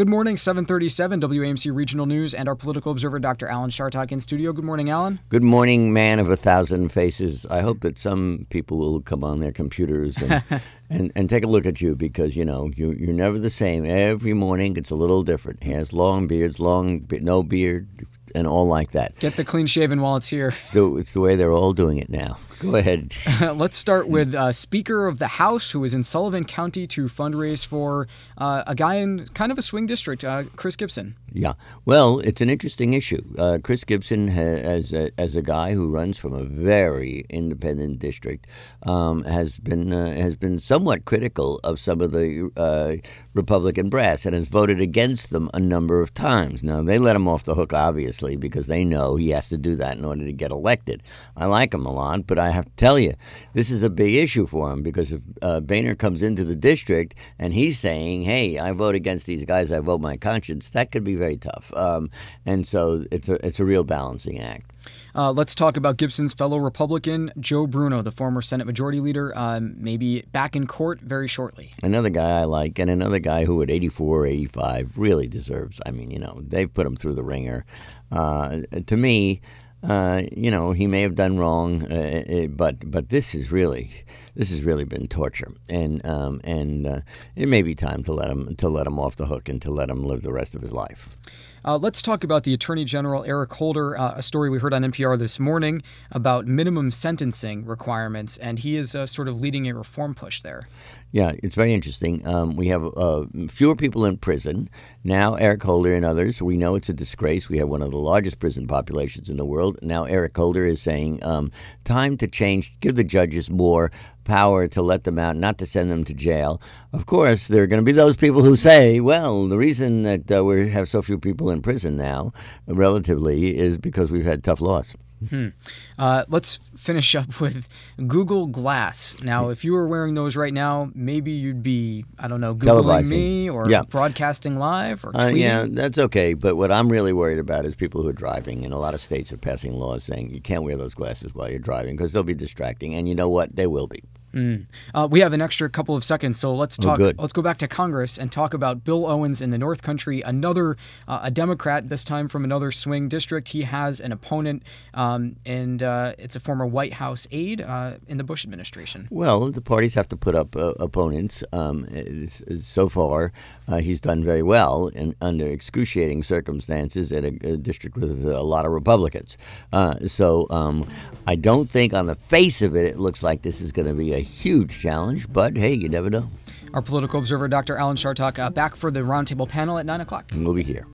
Good morning, 737 WAMC Regional News and our political observer, Dr. Alan Chartock, in studio. Good morning, Alan. Good morning, man of a thousand faces. I hope that some people will come on their computers and take a look at you because, you're never the same. Every morning it's a little different. He has long beards, no beard, and all like that. Get the clean shaven while it's here. It's the way they're all doing it now. Go ahead. Let's start with Speaker of the House, who is in Sullivan County to fundraise for a guy in kind of a swing district, Chris Gibson. Yeah. Well, it's an interesting issue. Chris Gibson, as a guy who runs from a very independent district, has been somewhat critical of some of the Republican brass and has voted against them a number of times. Now, they let him off the hook, obviously, because they know he has to do that in order to get elected. I like him a lot, but I have to tell you, this is a big issue for him because if Boehner comes into the district and he's saying, hey, I vote against these guys, I vote my conscience, that could be very tough. And so it's a real balancing act. Let's talk about Gibson's fellow Republican, Joe Bruno, the former Senate Majority Leader, maybe back in court very shortly. Another guy I like, and another guy who at 84, 85 really deserves. They've put him through the ringer. To me, he may have done wrong, but this has really been torture, and it may be time to let him off the hook and to let him live the rest of his life. Let's talk about the Attorney General, Eric Holder, a story we heard on NPR this morning about minimum sentencing requirements, and he is sort of leading a reform push there. Yeah, it's very interesting. We have fewer people in prison. Now, Eric Holder and others, we know it's a disgrace. We have one of the largest prison populations in the world. Now, Eric Holder is saying, time to change, give the judges more power to let them out, not to send them to jail. Of course, there are going to be those people who say, well, the reason that we have so few people in prison now, relatively, is because we've had tough laws. Let's finish up with Google Glass. Now, if you were wearing those right now, maybe you'd be, Googling me or broadcasting live or tweeting. Yeah, that's okay. But what I'm really worried about is people who are driving. And a lot of states are passing laws saying you can't wear those glasses while you're driving because they'll be distracting. And you know what? They will be. We have an extra couple of seconds, so let's talk. Let's go back to Congress and talk about Bill Owens in the North Country, another a Democrat, this time from another swing district. He has an opponent, and it's a former White House aide in the Bush administration. Well, the parties have to put up opponents. So far, he's done very well under excruciating circumstances in a district with a lot of Republicans. So I don't think on the face of it looks like this is going to be a huge challenge, but hey, you never know. Our political observer, Dr. Alan Chartock, back for the roundtable panel at 9 o'clock. And we'll be here.